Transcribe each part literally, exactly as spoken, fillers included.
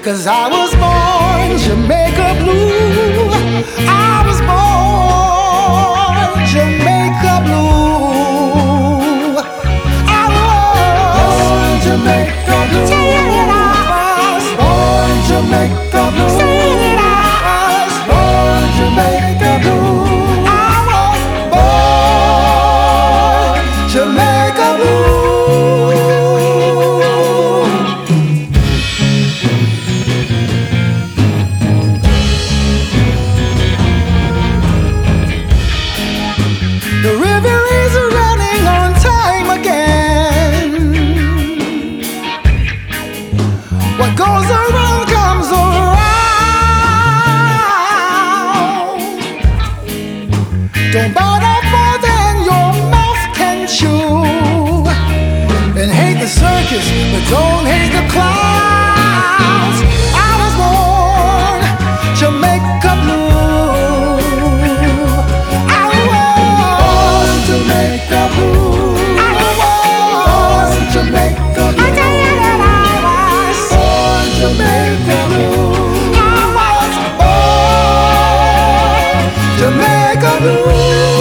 'cause I was born Jamaica blue. I was born Jamaica blue. I was Jamaica blue. I was born Jamaica blue. I was born Jamaica blue. I was born Jamaica blue. The river is running on time again. What goes around comes around. Don't bother more than your mouth can chew. And hate the circus, but don't hate the clowns. I was born Jamaica blue. Jamaica blue. I was Jamaica blue. I tell you that I was born Jamaica blue. I was born Jamaica blue.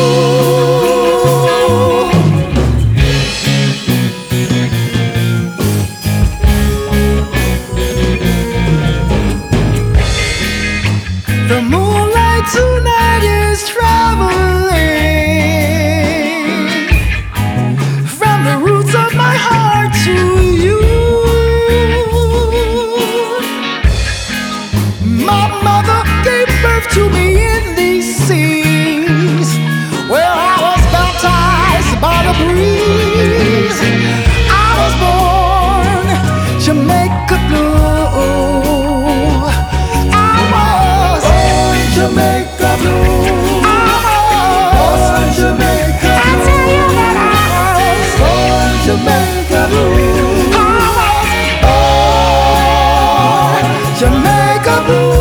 The moonlight tonight is traveling from the roots of my heart to you. My mother gave birth to me in these seas, where I was baptized by the breeze. I was born Jamaica blue. I was born Jamaica blue. I was born Jamaica blue. I tell you that I was born Jamaica blue. I was born Jamaica blue.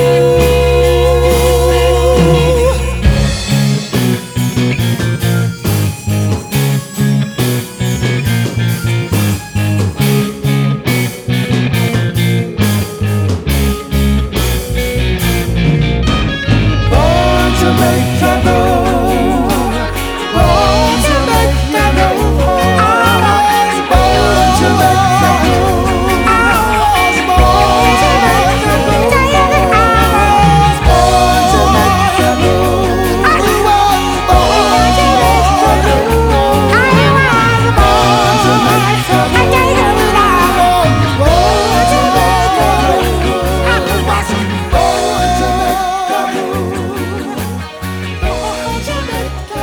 Born Jamaica blue. Born Jamaica blue. I was born Jamaica blue. I was born Jamaica blue. I was born Jamaica blue. I was born Jamaica blue. I was born Jamaica blue. I tell you that I was born Jamaica blue. I was born Jamaica blue. Born Jamaica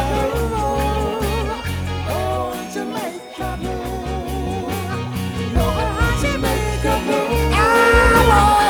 blue. Born Jamaica blue. Born Jamaica blue. I was